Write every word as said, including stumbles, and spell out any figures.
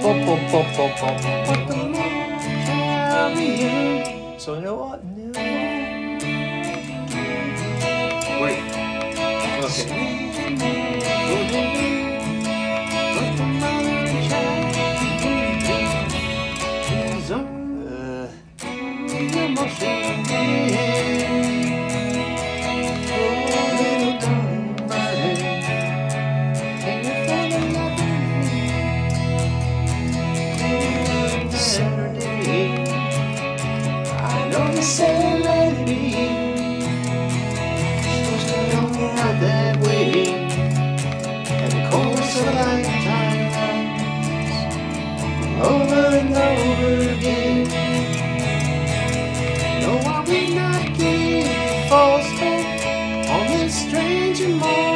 But the moon carrying, so no one knew. Wait. Okay. But the moon carrying is on the emotion. Oh, little darling, darling, can you feel the loving? Saturday, I know you say let it be. Supposed to know out that way, and the course of lifetimes, over and over again. No, I will not give false hope on this strange and more.